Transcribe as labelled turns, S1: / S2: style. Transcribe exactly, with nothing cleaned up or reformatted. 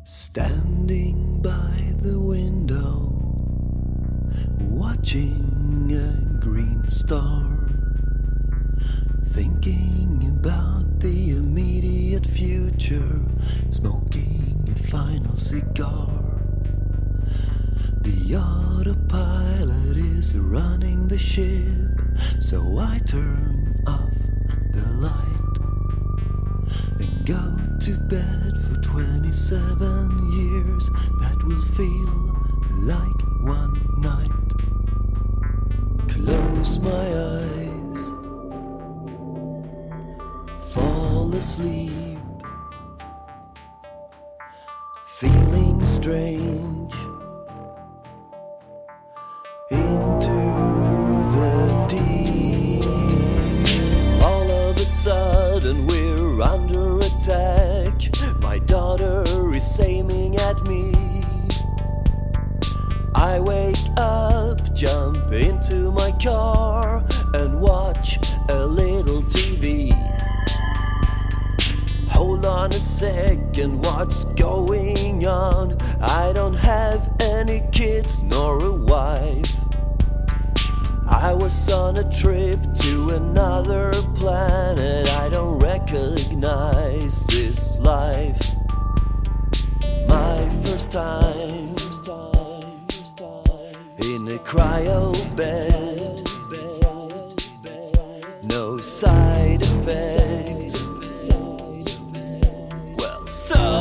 S1: Standing by the window, watching a green star, thinking about the immediate future, smoking a final cigar. The autopilot is running the ship, so I turn off the light and go to bed for twenty-seven years. That will feel like one night. Close my eyes, fall asleep, feeling strange into the deep. All of a sudden we're under attack. My daughter is aiming at me. I wake up, jump into my car and watch a little T V. Hold on a second, what's going on? I don't have any kids nor a wife. I was on a trip to another planet. I don't recognize this life. My first time in a cryo bed, no side effects. Well, so